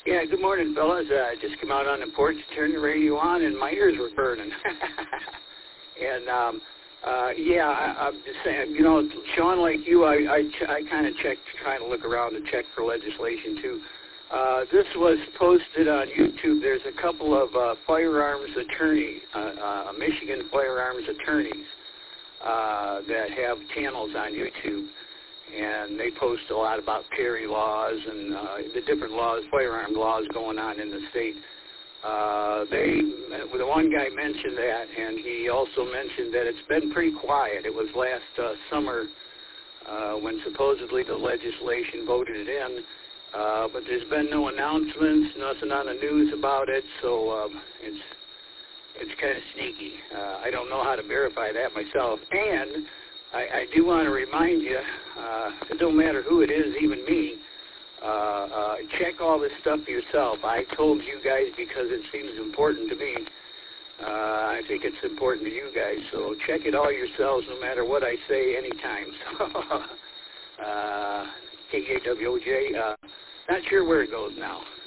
Yeah, good morning, fellas. I just come out on the porch, turned the radio on, and my ears were burning. And, I'm just saying, Sean, like you, I kind of checked, trying to look around and check for legislation, too. This was posted on YouTube. There's a couple of firearms attorneys, Michigan firearms attorneys, that have channels on YouTube. And they post a lot about carry laws and the different laws, firearm laws going on in the state. The one guy mentioned that, and he also mentioned that it's been pretty quiet. It was last summer when supposedly the legislation voted it in, but there's been no announcements, nothing on the news about it, so it's kind of sneaky. I don't know how to verify that myself, and I do want to remind you, it don't matter who it is, even me, check all this stuff yourself. I told you guys because it seems important to me. I think it's important to you guys, so check it all yourselves no matter what I say anytime. So, KAWOJ, not sure where it goes now.